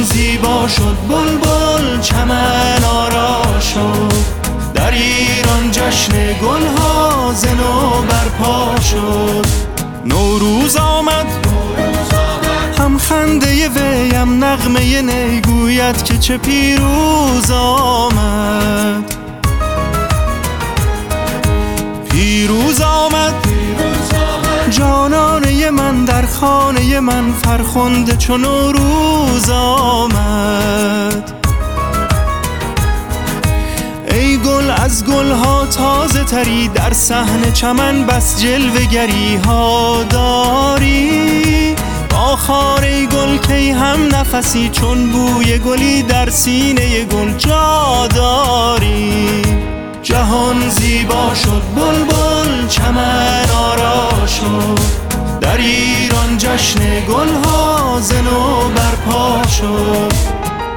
زیبا شد بلبل چمن آرا شد، در ایران جشن گلها ز نو برپا شد. نوروز آمد هم خنده ویم نغمه نی گوید که چه پیروز آمد. پیروز آمد جانانه من در خانه من، فرخنده چو نوروز آمد. ای گل از گلها تازه تری، در صحن چمن بس جلوه گری ها داری. با خاره گل کی هم نفسی، چون بوی گلی در سینه گل جا داری. جهان زیبا شد بلبل چمن آرا شد، در ایران جشن گلها ز نو برپا شد.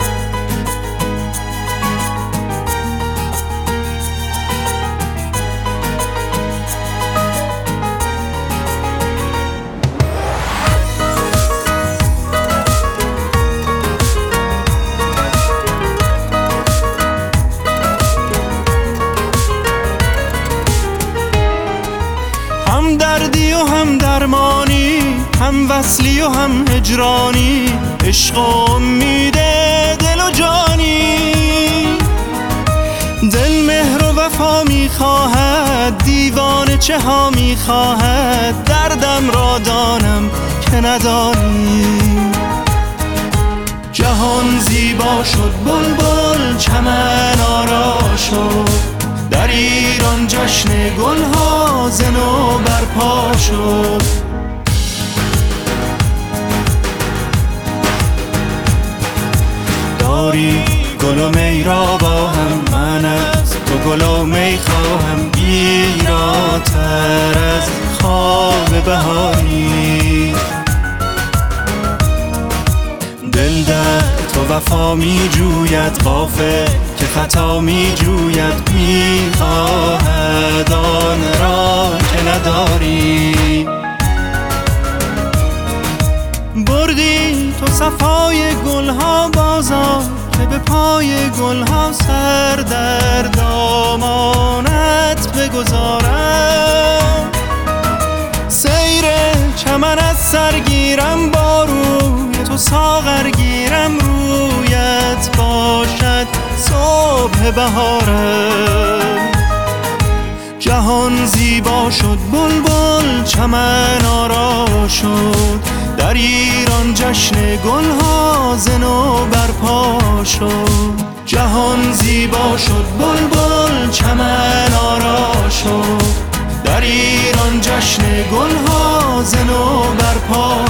هم دردی و هم درمانی، هم وصلی و هم هجرانی، عشق و امید دل و جانی. دل مهر و وفا میخواهد، دیوانه چه ها میخواهد، دردم را دانم که ندانی. جهان زیبا شد بلبل چمن آرا شد، در ایران جشن گلها ز نو برپا شد. داری گل و می را با هم، من از تو گل و می خواهم، گیراتر از خواب بهاری. دل در تو وفا می جوید، غافل که خطا می جوید، می خواهد آن را که نداری. بردی تو صفای گلها بازار، که به پای گلها سر در دامانت بگذارم. سیر چمن از سرگیرم با روی تو ساغر گیرم، رویت باشد صبح بهارم. جهان زیبا شد بلبل چمن آرا شد، در ایران جشن گلها ز نو برپا شد. جهان زیبا شد بلبل چمن آرا شد، در ایران جشن گلها ز نو برپا